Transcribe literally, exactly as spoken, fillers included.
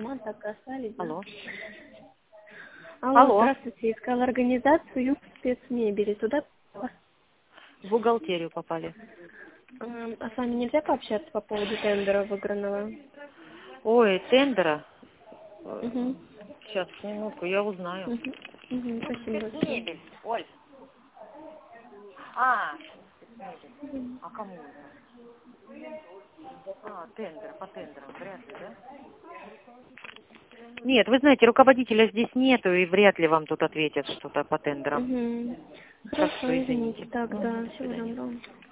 ремонт, так и остались, да? Алло. Алло, Алло. здравствуйте, искала организацию Юг спецмебели, туда? В бухгалтерию попали. М, А с вами нельзя пообщаться по поводу тендера выигранного? Ой, тендера. Угу. Сейчас, минутку, я узнаю. Угу. Угу. Спасибо большое. Спецмебель, Оль. А, спецмебель. А кому это? А, тендер, по тендерам, вряд ли, да? Нет, вы знаете, руководителя здесь нету, и вряд ли вам тут ответят что-то по тендерам. Угу. Так что Хорошо, извините извините. тогда. Мгм, до Всего свидания. доброго.